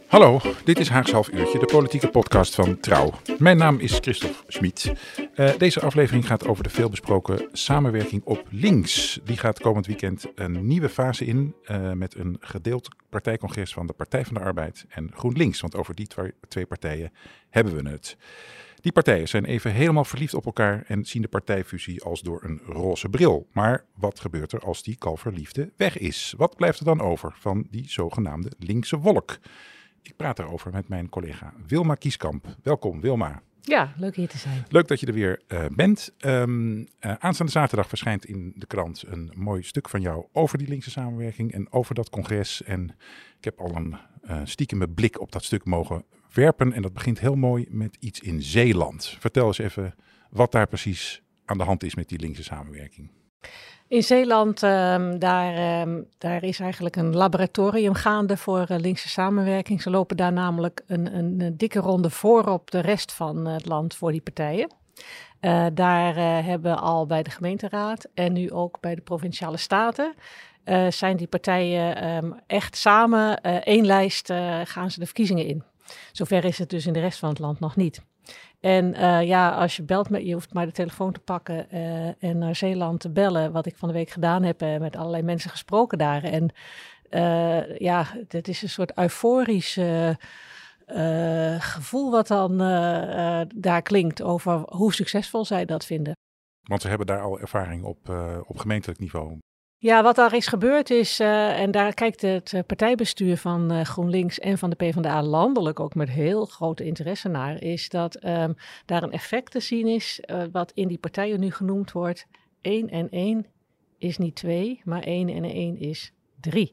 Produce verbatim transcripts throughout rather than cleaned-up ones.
Hallo, dit is Haagse Half Uurtje, de politieke podcast van Trouw. Mijn naam is Christophe Schmid. Uh, deze aflevering gaat over de veelbesproken samenwerking op links. Die gaat komend weekend een nieuwe fase in uh, met een gedeeld partijcongres van de Partij van de Arbeid en GroenLinks. Want over die twa- twee partijen hebben we het. Die partijen zijn even helemaal verliefd op elkaar en zien de partijfusie als door een roze bril. Maar wat gebeurt er als die kalverliefde weg is? Wat blijft er dan over van die zogenaamde linkse wolk? Ik praat daarover met mijn collega Wilma Kieskamp. Welkom Wilma. Ja, leuk hier te zijn. Leuk dat je er weer uh, bent. Um, uh, aanstaande zaterdag verschijnt in de krant een mooi stuk van jou over die linkse samenwerking en over dat congres. En ik heb al een uh, stiekeme blik op dat stuk mogen werpen. En dat begint heel mooi met iets in Zeeland. Vertel eens even wat daar precies aan de hand is met die linkse samenwerking. In Zeeland, um, daar, um, daar is eigenlijk een laboratorium gaande voor uh, linkse samenwerking. Ze lopen daar namelijk een, een, een dikke ronde voor op de rest van het land voor die partijen. Uh, daar uh, hebben al bij de gemeenteraad en nu ook bij de provinciale staten uh, zijn die partijen um, echt samen uh, één lijst uh, gaan ze de verkiezingen in. Zover is het dus in de rest van het land nog niet. En uh, ja, als je belt, met, je hoeft maar de telefoon te pakken uh, en naar Zeeland te bellen, wat ik van de week gedaan heb, uh, met allerlei mensen gesproken daar. En uh, ja, het is een soort euforisch uh, uh, gevoel wat dan uh, uh, daar klinkt over hoe succesvol zij dat vinden. Want ze hebben daar al ervaring op, uh, op gemeentelijk niveau. Ja, wat daar is gebeurd is, uh, en daar kijkt het partijbestuur van uh, GroenLinks en van de PvdA landelijk ook met heel grote interesse naar, is dat um, daar een effect te zien is, uh, wat in die partijen nu genoemd wordt. één en één is niet twee, maar één en één is drie.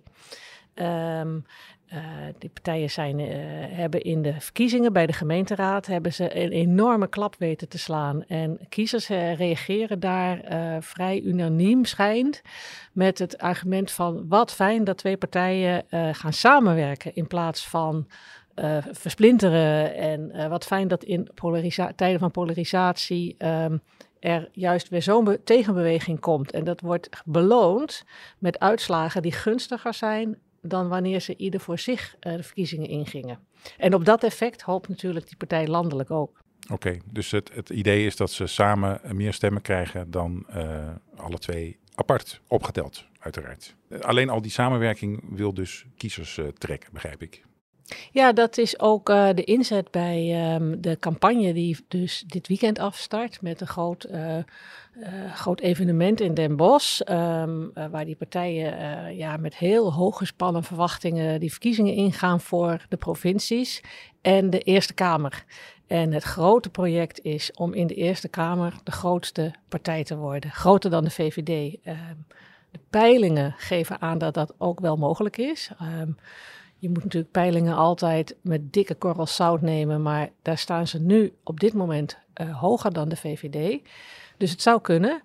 Um, Uh, die partijen zijn, uh, hebben in de verkiezingen bij de gemeenteraad hebben ze een enorme klap weten te slaan. En kiezers uh, reageren daar uh, vrij unaniem schijnt met het argument van wat fijn dat twee partijen uh, gaan samenwerken in plaats van uh, versplinteren. En uh, wat fijn dat in polarisa- tijden van polarisatie um, er juist weer zo'n be- tegenbeweging komt. En dat wordt beloond met uitslagen die gunstiger zijn dan wanneer ze ieder voor zich uh, de verkiezingen ingingen. En op dat effect hoopt natuurlijk die partij landelijk ook. Oké, okay, dus het, het idee is dat ze samen meer stemmen krijgen dan uh, alle twee apart opgeteld, uiteraard. Alleen al die samenwerking wil dus kiezers uh, trekken, begrijp ik. Ja, dat is ook uh, de inzet bij um, de campagne die dus dit weekend afstart met een groot, uh, uh, groot evenement in Den Bosch, um, uh, waar die partijen uh, ja, met heel hooggespannen verwachtingen die verkiezingen ingaan voor de provincies en de Eerste Kamer. En het grote project is om in de Eerste Kamer de grootste partij te worden, groter dan de V V D. Uh, de peilingen geven aan dat dat ook wel mogelijk is. Um, Je moet natuurlijk peilingen altijd met dikke korrels zout nemen, maar daar staan ze nu op dit moment uh, hoger dan de V V D. Dus het zou kunnen.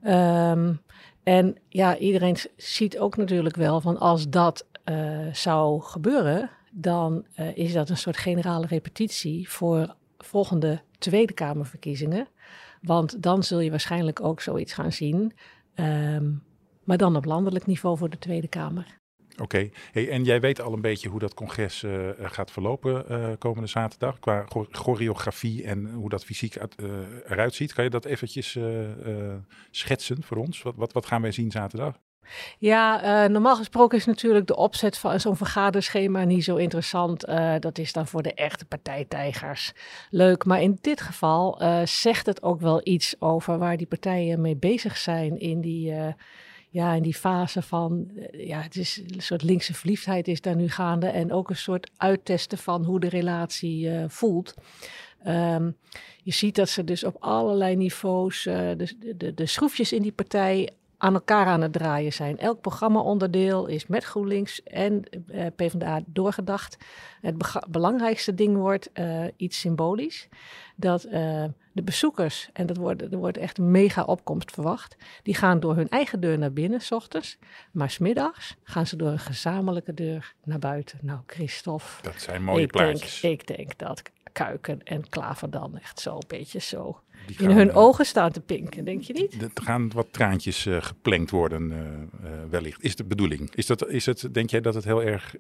Um, en ja, iedereen ziet ook natuurlijk wel van als dat uh, zou gebeuren, dan uh, is dat een soort generale repetitie voor volgende Tweede Kamerverkiezingen. Want dan zul je waarschijnlijk ook zoiets gaan zien, um, maar dan op landelijk niveau voor de Tweede Kamer. Oké, okay. Hey, en jij weet al een beetje hoe dat congres uh, gaat verlopen uh, komende zaterdag, qua go- choreografie en hoe dat fysiek uit, uh, eruit ziet. Kan je dat eventjes uh, uh, schetsen voor ons? Wat, wat, wat gaan wij zien zaterdag? Ja, uh, normaal gesproken is natuurlijk de opzet van zo'n vergaderschema niet zo interessant. Uh, dat is dan voor de echte partijtijgers leuk. Maar in dit geval uh, zegt het ook wel iets over waar die partijen mee bezig zijn in die... Uh, Ja, in die fase van, ja, het is een soort linkse verliefdheid is daar nu gaande. En ook een soort uittesten van hoe de relatie uh, voelt. Um, je ziet dat ze dus op allerlei niveaus uh, de, de, de schroefjes in die partij aan elkaar aan het draaien zijn. Elk programma-onderdeel is met GroenLinks en uh, PvdA doorgedacht. Het be- belangrijkste ding wordt uh, iets symbolisch. Dat uh, de bezoekers, en dat wordt, er wordt echt een mega opkomst verwacht, die gaan door hun eigen deur naar binnen, 's ochtends. Maar 's middags gaan ze door een gezamenlijke deur naar buiten. Nou, Christophe. Dat zijn mooie ik plaatjes. Denk, ik denk dat Kuiken en Klaver dan echt zo een beetje zo die in gaan, hun uh, ogen staan te pinken, denk je niet? Er gaan wat traantjes uh, geplengd worden uh, uh, wellicht. Is de bedoeling? Is, dat, is het, denk jij dat het heel erg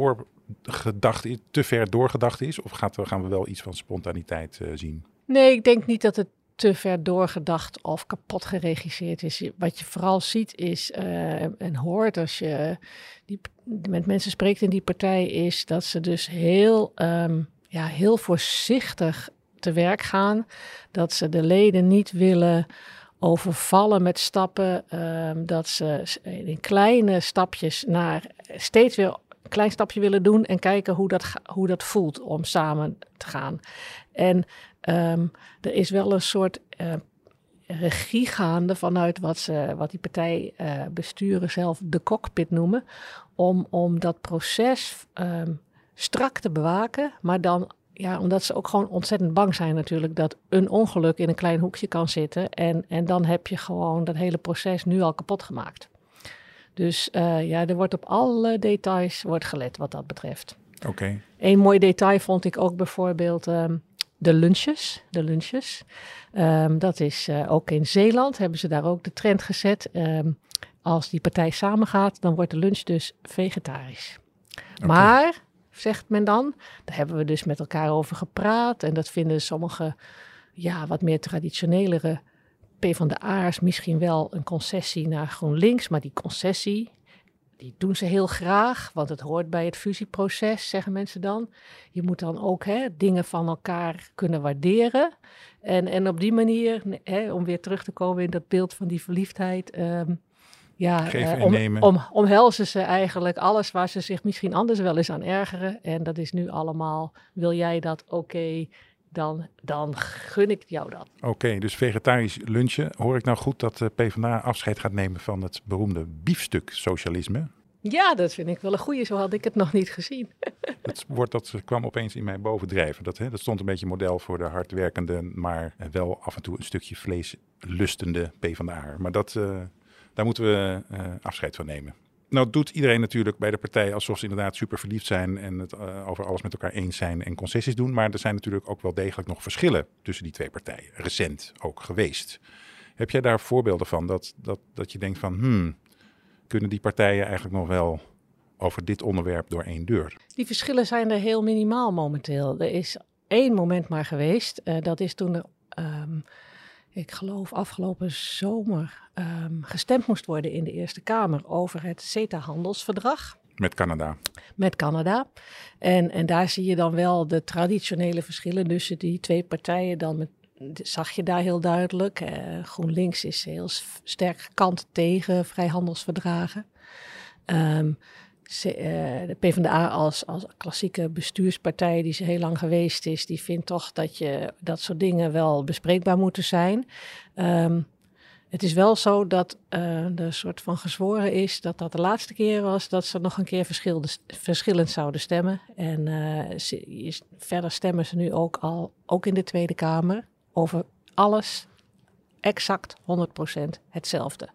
doorgedacht is, te ver doorgedacht is? Of gaat, gaan we wel iets van spontaniteit uh, zien? Nee, ik denk niet dat het te ver doorgedacht of kapot geregisseerd is. Wat je vooral ziet is uh, en hoort als je die, met mensen spreekt in die partij, is dat ze dus heel, um, ja, heel voorzichtig te werk gaan. Dat ze de leden niet willen overvallen met stappen. Um, dat ze in kleine stapjes naar steeds weer een klein stapje willen doen en kijken hoe dat, hoe dat voelt om samen te gaan. En um, er is wel een soort uh, regie gaande vanuit wat, ze, wat die partijbesturen uh, zelf de cockpit noemen, om, om dat proces um, strak te bewaken, maar dan, ja, omdat ze ook gewoon ontzettend bang zijn natuurlijk dat een ongeluk in een klein hoekje kan zitten en, en dan heb je gewoon dat hele proces nu al kapot gemaakt. Dus uh, ja, er wordt op alle details wordt gelet wat dat betreft. Oké. Okay. Eén mooi detail vond ik ook bijvoorbeeld um, de lunches. De lunches. Um, dat is uh, ook in Zeeland, hebben ze daar ook de trend gezet. Um, als die partij samengaat, dan wordt de lunch dus vegetarisch. Okay. Maar, zegt men dan, daar hebben we dus met elkaar over gepraat. En dat vinden sommige, ja, wat meer traditionelere PvdA'ers misschien wel een concessie naar GroenLinks. Maar die concessie, die doen ze heel graag, want het hoort bij het fusieproces, zeggen mensen dan. Je moet dan ook hè, dingen van elkaar kunnen waarderen. En, en op die manier, hè, om weer terug te komen in dat beeld van die verliefdheid, Um, ja, Geven uh, en nemen. Om, om, omhelzen ze eigenlijk alles waar ze zich misschien anders wel eens aan ergeren. En dat is nu allemaal, wil jij dat, oké, okay, dan, dan gun ik jou dat. Oké, okay, dus vegetarisch lunchen. Hoor ik nou goed dat de PvdA afscheid gaat nemen van het beroemde biefstuk-socialisme? Ja, dat vind ik wel een goeie. Zo had ik het nog niet gezien. Het woord dat kwam opeens in mij bovendrijven. Dat, hè, dat stond een beetje model voor de hardwerkende, maar wel af en toe een stukje vleeslustende PvdA. Maar dat, uh, daar moeten we uh, afscheid van nemen. Nou doet iedereen natuurlijk bij de partij alsof ze inderdaad super verliefd zijn en het uh, over alles met elkaar eens zijn en concessies doen. Maar er zijn natuurlijk ook wel degelijk nog verschillen tussen die twee partijen. Recent ook geweest. Heb jij daar voorbeelden van dat, dat, dat je denkt van, hmm, kunnen die partijen eigenlijk nog wel over dit onderwerp door één deur? Die verschillen zijn er heel minimaal momenteel. Er is één moment maar geweest. Uh, dat is toen er, um, ik geloof afgelopen zomer, um, gestemd moest worden in de Eerste Kamer over het CETA-handelsverdrag. Met Canada. Met Canada. En, en daar zie je dan wel de traditionele verschillen tussen die twee partijen. Dan met, zag je daar heel duidelijk. Uh, GroenLinks is heel sterk gekant tegen vrijhandelsverdragen. Um, de PvdA als, als klassieke bestuurspartij die ze heel lang geweest is, die vindt toch dat je dat soort dingen wel bespreekbaar moeten zijn. Um, het is wel zo dat uh, er soort van gezworen is dat dat de laatste keer was dat ze nog een keer verschilde, verschillend zouden stemmen. En uh, ze, verder stemmen ze nu ook al, ook in de Tweede Kamer, over alles exact honderd procent hetzelfde.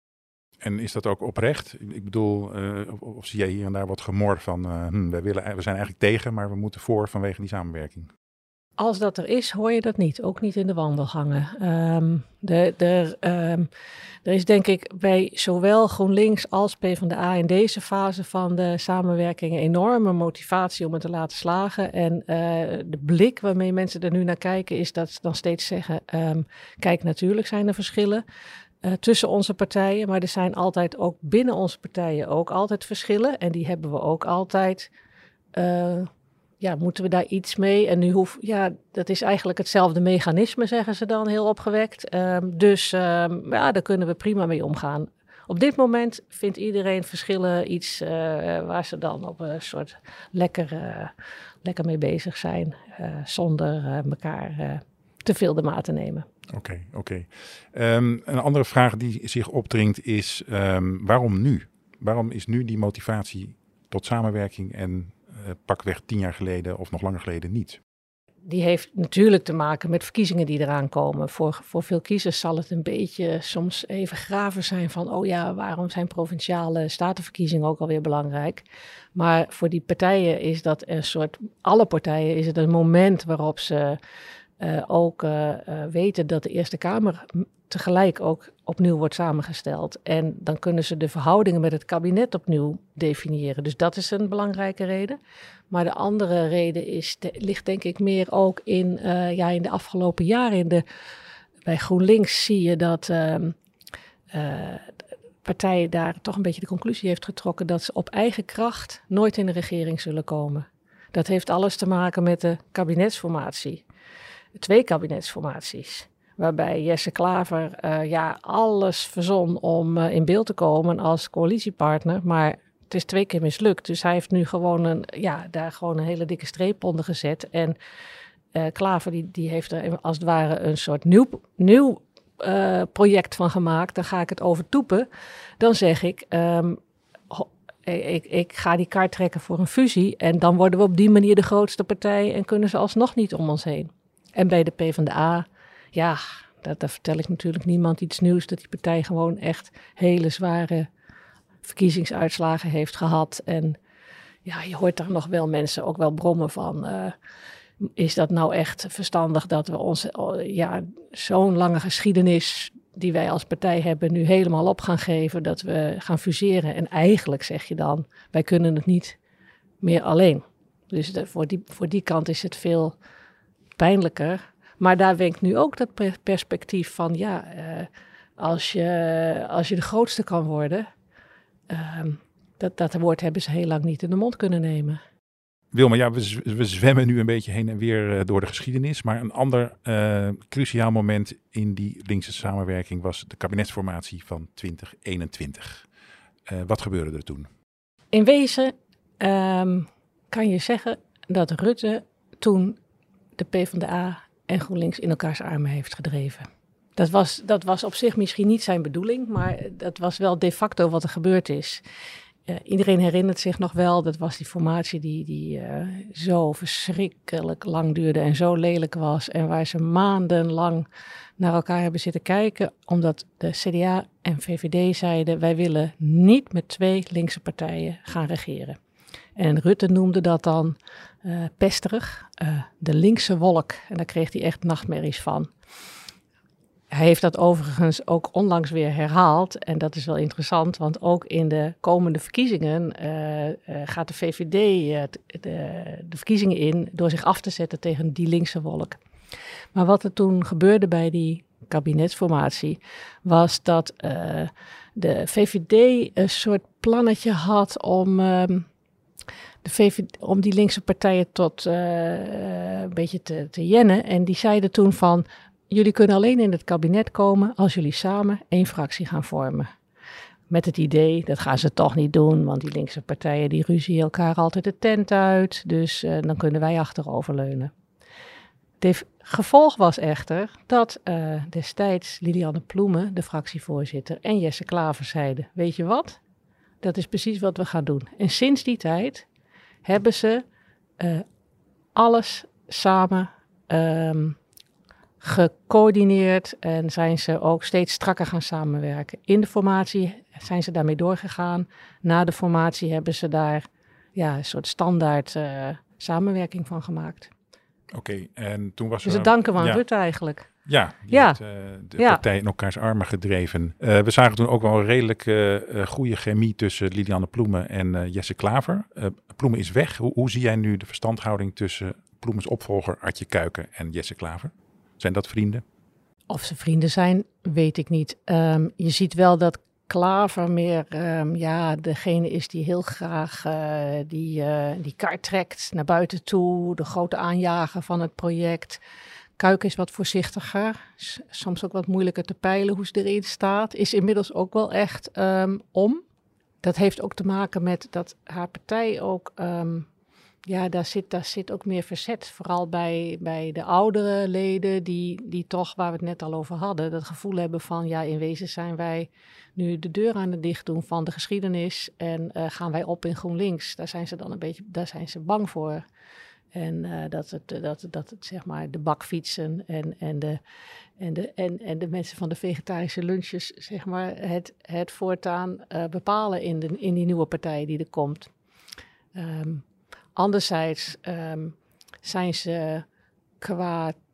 En is dat ook oprecht? Ik bedoel, uh, of, of zie jij hier en daar wat gemor van, uh, hm, wij willen, we zijn eigenlijk tegen, maar we moeten voor vanwege die samenwerking? Als dat er is, hoor je dat niet. Ook niet in de wandelgangen. Um, de, de, um, er is denk ik bij zowel GroenLinks als PvdA in deze fase van de samenwerking een enorme motivatie om het te laten slagen. En uh, de blik waarmee mensen er nu naar kijken is dat ze dan steeds zeggen, um, kijk, natuurlijk zijn er verschillen Uh, tussen onze partijen, maar er zijn altijd ook binnen onze partijen ook altijd verschillen. En die hebben we ook altijd, uh, ja, moeten we daar iets mee? En nu hoef, ja, dat is eigenlijk hetzelfde mechanisme, zeggen ze dan heel opgewekt. Um, dus um, ja, daar kunnen we prima mee omgaan. Op dit moment vindt iedereen verschillen iets uh, waar ze dan op een soort lekker, uh, lekker mee bezig zijn, uh, zonder uh, elkaar uh, te veel de maat te nemen. Oké, okay, oké. Okay. Um, een andere vraag die zich opdringt is, um, waarom nu? Waarom is nu die motivatie tot samenwerking en uh, pakweg tien jaar geleden of nog langer geleden niet? Die heeft natuurlijk te maken met verkiezingen die eraan komen. Voor, voor veel kiezers zal het een beetje soms even graven zijn van, oh ja, waarom zijn provinciale statenverkiezingen ook alweer belangrijk? Maar voor die partijen is dat een soort, alle partijen is het een moment waarop ze uh, ook uh, uh, weten dat de Eerste Kamer tegelijk ook opnieuw wordt samengesteld. En dan kunnen ze de verhoudingen met het kabinet opnieuw definiëren. Dus dat is een belangrijke reden. Maar de andere reden is, de, ligt denk ik meer ook in, uh, ja, in de afgelopen jaren. In de, bij GroenLinks zie je dat uh, uh, de partij daar toch een beetje de conclusie heeft getrokken dat ze op eigen kracht nooit in de regering zullen komen. Dat heeft alles te maken met de kabinetsformatie. Twee kabinetsformaties. Waarbij Jesse Klaver uh, ja, alles verzon om uh, in beeld te komen als coalitiepartner. Maar het is twee keer mislukt. Dus hij heeft nu gewoon een, ja, daar gewoon een hele dikke streep onder gezet. En uh, Klaver die, die heeft er als het ware een soort nieuw, nieuw uh, project van gemaakt. Dan ga ik het overtoepen. Dan zeg ik, um, ho, ik, ik ga die kaart trekken voor een fusie. En dan worden we op die manier de grootste partij en kunnen ze alsnog niet om ons heen. En bij de PvdA... Ja, dat, daar vertel ik natuurlijk niemand iets nieuws. Dat die partij gewoon echt hele zware verkiezingsuitslagen heeft gehad. En ja, je hoort daar nog wel mensen ook wel brommen van. Uh, is dat nou echt verstandig dat we ons, uh, ja, zo'n lange geschiedenis die wij als partij hebben nu helemaal op gaan geven. Dat we gaan fuseren. En eigenlijk zeg je dan, wij kunnen het niet meer alleen. Dus de, voor, die, voor die kant is het veel pijnlijker. Maar daar wenkt nu ook dat perspectief van, ja, uh, als, je, als je de grootste kan worden, uh, dat, dat woord hebben ze heel lang niet in de mond kunnen nemen. Wilma, ja, we, we zwemmen nu een beetje heen en weer uh, door de geschiedenis, maar een ander uh, cruciaal moment in die linkse samenwerking was de kabinetsformatie van twintig eenentwintig. Uh, wat gebeurde er toen? In wezen um, kan je zeggen dat Rutte toen de PvdA en GroenLinks in elkaars armen heeft gedreven. Dat was, dat was op zich misschien niet zijn bedoeling, maar dat was wel de facto wat er gebeurd is. Uh, iedereen herinnert zich nog wel, dat was die formatie die, die uh, zo verschrikkelijk lang duurde en zo lelijk was. En waar ze maandenlang naar elkaar hebben zitten kijken, omdat de C D A en V V D zeiden, wij willen niet met twee linkse partijen gaan regeren. En Rutte noemde dat dan uh, pesterig, uh, de linkse wolk. En daar kreeg hij echt nachtmerries van. Hij heeft dat overigens ook onlangs weer herhaald. En dat is wel interessant, want ook in de komende verkiezingen uh, uh, gaat de V V D uh, de, de verkiezingen in door zich af te zetten tegen die linkse wolk. Maar wat er toen gebeurde bij die kabinetsformatie was dat uh, de V V D een soort plannetje had om... Uh, De V V D, om die linkse partijen tot uh, een beetje te, te jennen. En die zeiden toen van, jullie kunnen alleen in het kabinet komen als jullie samen één fractie gaan vormen. Met het idee, dat gaan ze toch niet doen, want die linkse partijen die ruzien elkaar altijd de tent uit. Dus uh, dan kunnen wij achteroverleunen. Het gevolg was echter dat uh, destijds Lilianne Ploemen, de fractievoorzitter, en Jesse Klaver zeiden, weet je wat? Dat is precies wat we gaan doen. En sinds die tijd hebben ze uh, alles samen um, gecoördineerd en zijn ze ook steeds strakker gaan samenwerken. In de formatie zijn ze daarmee doorgegaan. Na de formatie hebben ze daar ja, een soort standaard uh, samenwerking van gemaakt. Oké, okay, en toen was dus er... het danken van ja. Rutte eigenlijk. Ja, die ja. heeft uh, de ja. partij in elkaars armen gedreven. Uh, we zagen toen ook wel een redelijk uh, uh, goede chemie tussen Lilianne Ploemen en uh, Jesse Klaver. Uh, Ploemen is weg. Hoe, hoe zie jij nu de verstandhouding tussen Ploemens opvolger Artje Kuiken en Jesse Klaver? Zijn dat vrienden? Of ze vrienden zijn, weet ik niet. Um, je ziet wel dat Klaver meer um, ja, degene is die heel graag uh, die, uh, die kaart trekt naar buiten toe. De grote aanjager van het project. Kuiken is wat voorzichtiger, soms ook wat moeilijker te peilen hoe ze erin staat. Is inmiddels ook wel echt um, om. Dat heeft ook te maken met dat haar partij ook, um, ja, daar zit, daar zit ook meer verzet. Vooral bij, bij de oudere leden die, die toch, waar we het net al over hadden, dat gevoel hebben van, ja, in wezen zijn wij nu de deur aan het dicht doen van de geschiedenis en uh, gaan wij op in GroenLinks. Daar zijn ze dan een beetje, daar zijn ze bang voor. En uh, dat, het, dat, dat het, zeg maar, de bakfietsen en, en, de, en, de, en, en de mensen van de vegetarische lunches, zeg maar, het, het voortaan uh, bepalen in, de, in die nieuwe partij die er komt. Um, anderzijds um, zijn ze qua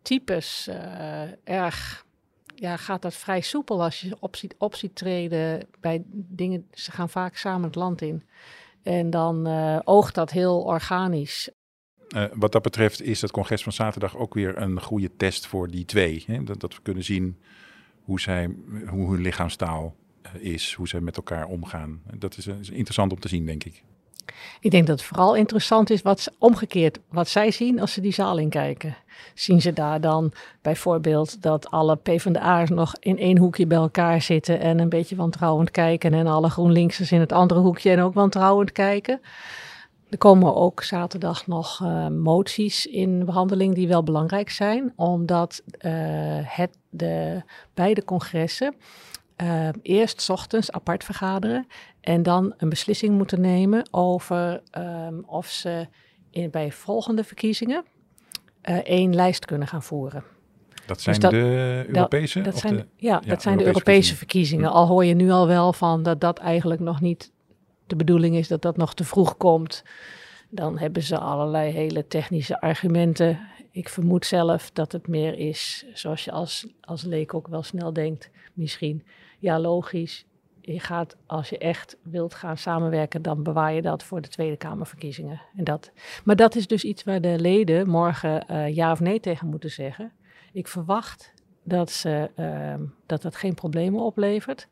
types uh, erg... Ja, gaat dat vrij soepel als je op ziet, op ziet treden bij dingen. Ze gaan vaak samen het land in. En dan uh, oogt dat heel organisch. Uh, wat dat betreft is het congres van zaterdag ook weer een goede test voor die twee. Hè? Dat, dat we kunnen zien hoe, zij, hoe hun lichaamstaal uh, is, hoe ze met elkaar omgaan. Dat is, uh, is interessant om te zien, denk ik. Ik denk dat het vooral interessant is wat omgekeerd wat zij zien als ze die zaal inkijken. Zien ze daar dan bijvoorbeeld dat alle PvdA'ers nog in één hoekje bij elkaar zitten en een beetje wantrouwend kijken en alle GroenLinksers in het andere hoekje en ook wantrouwend kijken. Er komen ook zaterdag nog uh, moties in behandeling die wel belangrijk zijn, omdat uh, het de beide congressen Uh, eerst 's ochtends apart vergaderen en dan een beslissing moeten nemen over um, of ze in, bij volgende verkiezingen uh, één lijst kunnen gaan voeren. Dat zijn dus dat, de Europese? Dat, dat of zijn, de, ja, ja, dat zijn de Europese Europese verkiezingen. verkiezingen. Al hoor je nu al wel van dat dat eigenlijk nog niet de bedoeling is, dat dat nog te vroeg komt. Dan hebben ze allerlei hele technische argumenten. Ik vermoed zelf dat het meer is, zoals je als, als leek ook wel snel denkt, misschien. Ja, logisch. Je gaat, als je echt wilt gaan samenwerken, dan bewaar je dat voor de Tweede Kamerverkiezingen. En dat, maar dat is dus iets waar de leden morgen uh, ja of nee tegen moeten zeggen. Ik verwacht dat ze, uh, dat, dat geen problemen oplevert.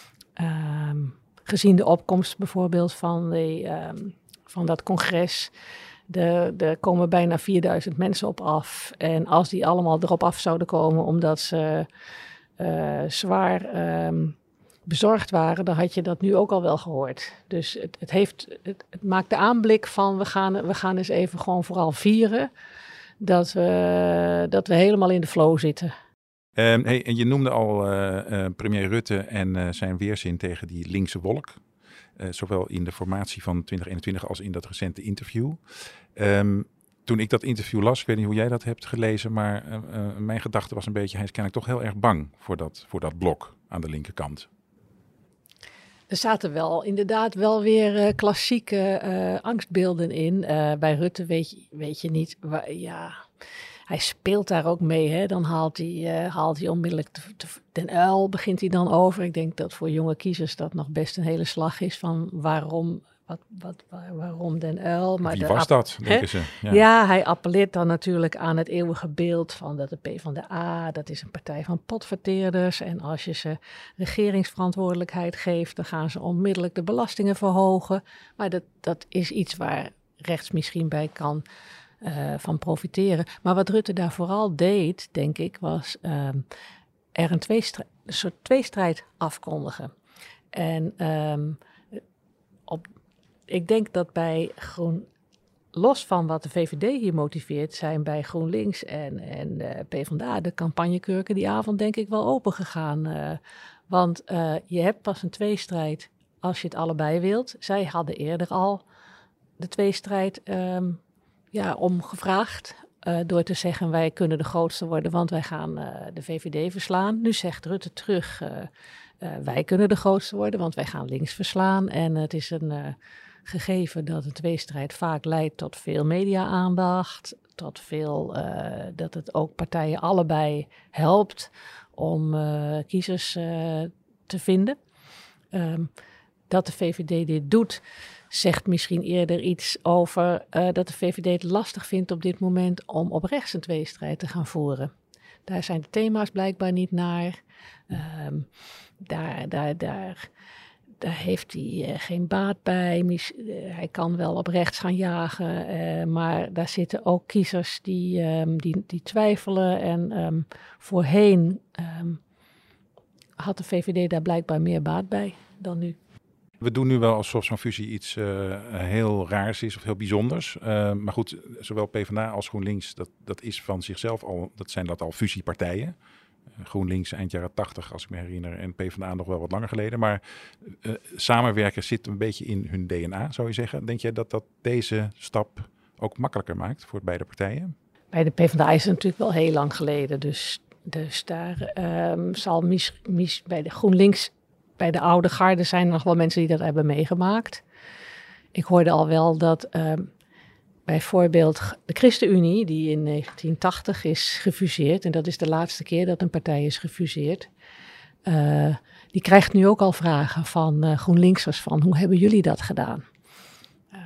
Uh, gezien de opkomst bijvoorbeeld van, de, uh, van dat congres. Er komen bijna vierduizend mensen op af. En als die allemaal erop af zouden komen omdat ze uh, zwaar um, bezorgd waren, dan had je dat nu ook al wel gehoord. Dus het, het, heeft, het, het maakt de aanblik van we gaan, we gaan eens even gewoon vooral vieren dat we, dat we helemaal in de flow zitten. Um, hey, en je noemde al uh, uh, premier Rutte en uh, zijn weerzin tegen die linkse wolk. Uh, zowel in de formatie van twintig eenentwintig als in dat recente interview. Um, toen ik dat interview las, ik weet niet hoe jij dat hebt gelezen, maar uh, uh, mijn gedachte was een beetje, hij is kennelijk toch heel erg bang voor dat, voor dat blok aan de linkerkant. Er zaten wel inderdaad wel weer uh, klassieke uh, angstbeelden in. Uh, bij Rutte weet je, weet je niet, waar, ja, hij speelt daar ook mee. Hè? Dan haalt hij, uh, haalt hij onmiddellijk de, de, Den Uyl, begint hij dan over. Ik denk dat voor jonge kiezers dat nog best een hele slag is van waarom, wat, wat, waar, waarom Den Uyl. Maar Wie de, was dat, denken ze? Ja. ja, hij appelleert dan natuurlijk aan het eeuwige beeld van dat de PvdA, dat is een partij van potverteerders. En als je ze regeringsverantwoordelijkheid geeft, dan gaan ze onmiddellijk de belastingen verhogen. Maar dat, dat is iets waar rechts misschien bij kan uh, van profiteren. Maar wat Rutte daar vooral deed, denk ik, was uh, er een, tweestrijd, een soort tweestrijd afkondigen. En um, op, ik denk dat bij Groen, los van wat de V V D hier motiveert, zijn bij GroenLinks en, en uh, PvdA de campagnekurken die avond denk ik wel open gegaan. Uh, want uh, je hebt pas een tweestrijd als je het allebei wilt. Zij hadden eerder al de tweestrijd um, ja, om gevraagd. Uh, door te zeggen wij kunnen de grootste worden, want wij gaan uh, de V V D verslaan. Nu zegt Rutte terug, uh, uh, wij kunnen de grootste worden, want wij gaan links verslaan. En het is een uh, gegeven dat een tweestrijd vaak leidt tot veel media-aandacht, tot veel, uh, dat het ook partijen allebei helpt om uh, kiezers uh, te vinden. Um, dat de V V D dit doet, zegt misschien eerder iets over uh, dat de V V D het lastig vindt op dit moment om op rechts een tweestrijd te gaan voeren. Daar zijn de thema's blijkbaar niet naar. Um, daar, daar, daar, daar heeft hij uh, geen baat bij. Mis, uh, hij kan wel op rechts gaan jagen, uh, maar daar zitten ook kiezers die, um, die, die twijfelen. En um, voorheen um, had de V V D daar blijkbaar meer baat bij dan nu. We doen nu wel alsof zo'n fusie iets uh, heel raars is of heel bijzonders. Uh, maar goed, zowel PvdA als GroenLinks, dat, dat is van zichzelf al, dat zijn dat al fusiepartijen. Uh, GroenLinks eind jaren tachtig, als ik me herinner, en PvdA nog wel wat langer geleden. Maar uh, samenwerken zit een beetje in hun D N A, zou je zeggen. Denk jij dat dat deze stap ook makkelijker maakt voor beide partijen? Bij de PvdA is het natuurlijk wel heel lang geleden. Dus, dus daar um, zal mis, mis, bij de GroenLinks... Bij de oude garde zijn er nog wel mensen die dat hebben meegemaakt. Ik hoorde al wel dat uh, bijvoorbeeld de ChristenUnie, die in negentien tachtig is gefuseerd, en dat is de laatste keer dat een partij is gefuseerd, uh, die krijgt nu ook al vragen van uh, GroenLinksers van hoe hebben jullie dat gedaan? Uh,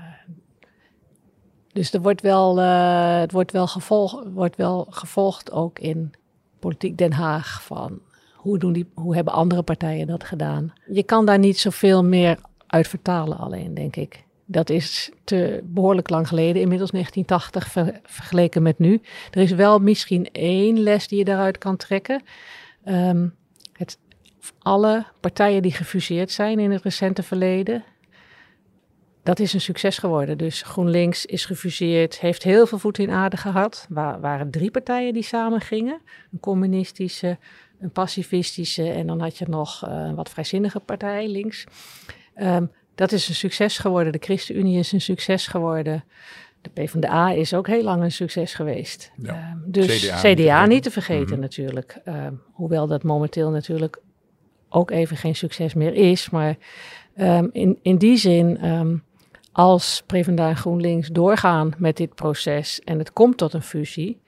dus er wordt wel, uh, het wordt wel, gevolg, wordt wel gevolgd ook in politiek Den Haag van hoe, doen die, hoe hebben andere partijen dat gedaan? Je kan daar niet zoveel meer uit vertalen alleen, denk ik. Dat is te behoorlijk lang geleden, inmiddels negentien tachtig ver, vergeleken met nu. Er is wel misschien één les die je daaruit kan trekken. Um, het, alle partijen die gefuseerd zijn in het recente verleden, dat is een succes geworden. Dus GroenLinks is gefuseerd, heeft heel veel voet in aarde gehad. Er waren drie partijen die samen gingen. Een communistische, een pacifistische en dan had je nog uh, een wat vrijzinnige partij, links. Um, Dat is een succes geworden. De ChristenUnie is een succes geworden. De PvdA is ook heel lang een succes geweest. Ja. Uh, dus C D A, C D A niet te vergeten mm-hmm. natuurlijk. Uh, hoewel dat momenteel natuurlijk ook even geen succes meer is. Maar um, in, in die zin, um, als PvdA en GroenLinks doorgaan met dit proces en het komt tot een fusie,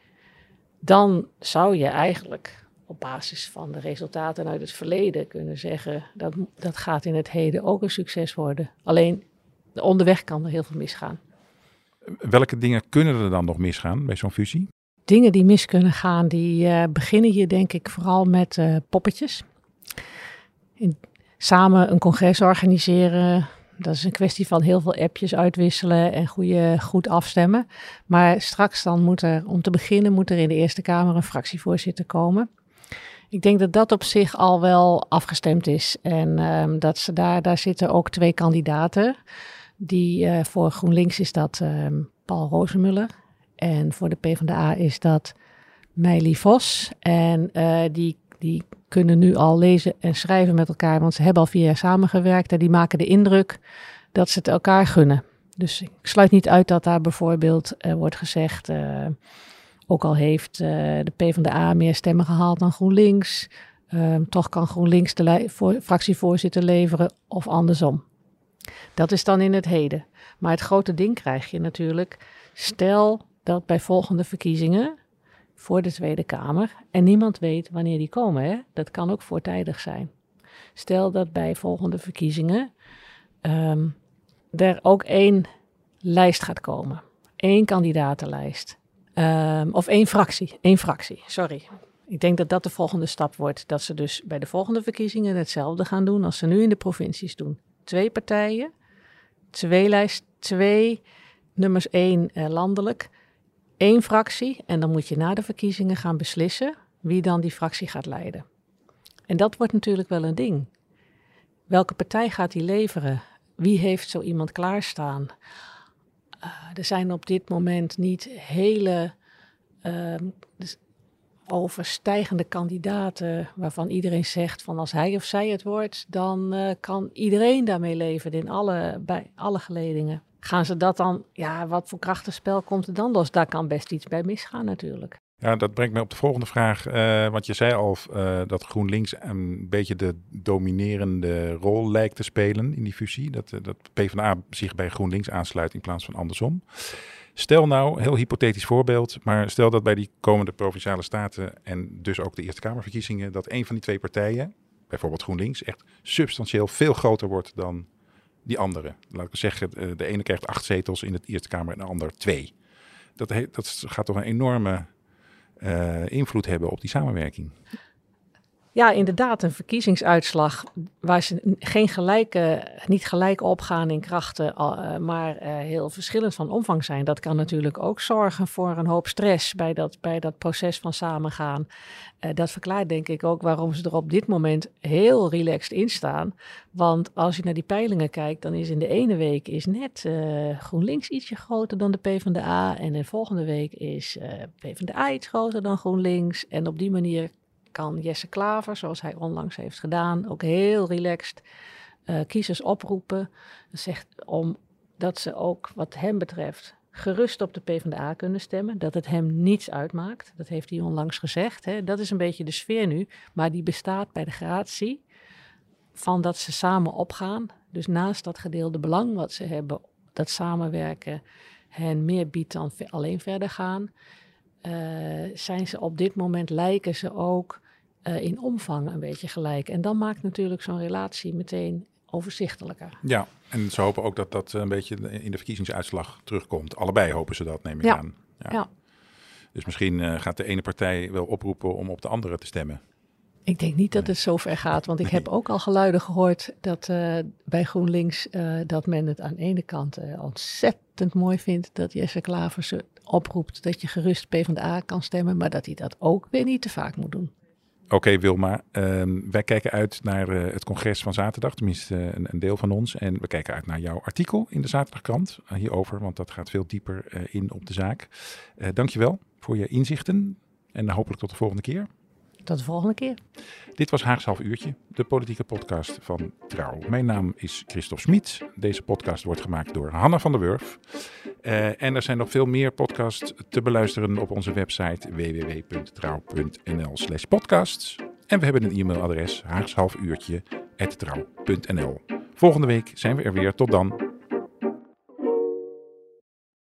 dan zou je eigenlijk op basis van de resultaten uit het verleden kunnen zeggen dat dat gaat in het heden ook een succes worden. Alleen onderweg kan er heel veel misgaan. Welke dingen kunnen er dan nog misgaan bij zo'n fusie? Dingen die mis kunnen gaan, die uh, beginnen hier denk ik vooral met uh, poppetjes. In, samen een congres organiseren, dat is een kwestie van heel veel appjes uitwisselen en goede, goed afstemmen. Maar straks dan moet er, om te beginnen, moet er in de Eerste Kamer een fractievoorzitter komen. Ik denk dat dat op zich al wel afgestemd is. En um, dat ze daar, daar zitten ook twee kandidaten. Die, uh, voor GroenLinks is dat um, Paul Rozemuller. En voor de PvdA is dat Meili Vos. En uh, die, die kunnen nu al lezen en schrijven met elkaar. Want ze hebben al vier jaar samengewerkt. En die maken de indruk dat ze het elkaar gunnen. Dus ik sluit niet uit dat daar bijvoorbeeld uh, wordt gezegd... Uh, Ook al heeft uh, de PvdA meer stemmen gehaald dan GroenLinks. Uh, toch kan GroenLinks de le- voor, fractievoorzitter leveren of andersom. Dat is dan in het heden. Maar het grote ding krijg je natuurlijk. Stel dat bij volgende verkiezingen voor de Tweede Kamer. En niemand weet wanneer die komen. Hè? Dat kan ook voortijdig zijn. Stel dat bij volgende verkiezingen um, er ook één lijst gaat komen. Eén kandidatenlijst. Um, of één fractie, één fractie, sorry. Ik denk dat dat de volgende stap wordt. Dat ze dus bij de volgende verkiezingen hetzelfde gaan doen als ze nu in de provincies doen. Twee partijen, twee lijst, twee nummers één uh, landelijk, één fractie. En dan moet je na de verkiezingen gaan beslissen wie dan die fractie gaat leiden. En dat wordt natuurlijk wel een ding. Welke partij gaat die leveren? Wie heeft zo iemand klaarstaan? Uh, er zijn op dit moment niet hele uh, dus overstijgende kandidaten waarvan iedereen zegt van als hij of zij het wordt, dan uh, kan iedereen daarmee leven in alle, bij alle geledingen. Gaan ze dat dan, ja, wat voor krachtenspel komt er dan los? Daar kan best iets bij misgaan natuurlijk. Ja, dat brengt me op de volgende vraag. Uh, want je zei al uh, dat GroenLinks een beetje de dominerende rol lijkt te spelen in die fusie. Dat, uh, dat PvdA zich bij GroenLinks aansluit in plaats van andersom. Stel nou, heel hypothetisch voorbeeld, maar stel dat bij die komende Provinciale Staten en dus ook de Eerste Kamerverkiezingen, dat een van die twee partijen, bijvoorbeeld GroenLinks, echt substantieel veel groter wordt dan die andere. Laat ik zeggen, de ene krijgt acht zetels in de Eerste Kamer en de ander twee. Dat, he, dat gaat toch een enorme Uh, invloed hebben op die samenwerking. Ja, inderdaad, een verkiezingsuitslag waar ze geen gelijke, niet gelijk opgaan in krachten, uh, maar uh, heel verschillend van omvang zijn. Dat kan natuurlijk ook zorgen voor een hoop stress bij dat, bij dat proces van samengaan. Uh, dat verklaart denk ik ook waarom ze er op dit moment heel relaxed in staan. Want als je naar die peilingen kijkt, dan is in de ene week is net uh, GroenLinks ietsje groter dan de PvdA. En de volgende week is uh, PvdA iets groter dan GroenLinks. En op die manier kan Jesse Klaver, zoals hij onlangs heeft gedaan, ook heel relaxed uh, kiezers oproepen. Zegt om dat ze ook wat hem betreft gerust op de PvdA kunnen stemmen. Dat het hem niets uitmaakt. Dat heeft hij onlangs gezegd. Hè. Dat is een beetje de sfeer nu. Maar die bestaat bij de gratie van dat ze samen opgaan. Dus naast dat gedeelde belang wat ze hebben, dat samenwerken, hen meer biedt dan ve- alleen verder gaan. Uh, zijn ze op dit moment, lijken ze ook uh, in omvang een beetje gelijk. En dan maakt natuurlijk zo'n relatie meteen overzichtelijker. Ja, en ze hopen ook dat dat een beetje in de verkiezingsuitslag terugkomt. Allebei hopen ze dat, neem ik ja. aan. Ja. Ja. Dus misschien uh, gaat de ene partij wel oproepen om op de andere te stemmen. Ik denk niet dat het zo ver gaat, want ik nee. heb ook al geluiden gehoord dat uh, bij GroenLinks uh, dat men het aan de ene kant uh, ontzettend mooi vindt dat Jesse Klaver ze oproept dat je gerust PvdA kan stemmen, maar dat hij dat ook weer niet te vaak moet doen. Oké okay, Wilma, uh, wij kijken uit naar uh, het congres van zaterdag, tenminste uh, een, een deel van ons. En we kijken uit naar jouw artikel in de Zaterdagkrant uh, hierover, want dat gaat veel dieper uh, in op de zaak. Uh, dankjewel voor je inzichten en uh, hopelijk tot de volgende keer. Tot de volgende keer. Dit was Haags Half Uurtje, de politieke podcast van Trouw. Mijn naam is Christophe Schmid. Deze podcast wordt gemaakt door Hanna van der Wurf. Uh, en er zijn nog veel meer podcasts te beluisteren op onze website w w w punt trouw punt n l slash podcasts. En we hebben een e-mailadres haagshalfuurtje apenstaartje trouw punt n l. Volgende week zijn we er weer. Tot dan.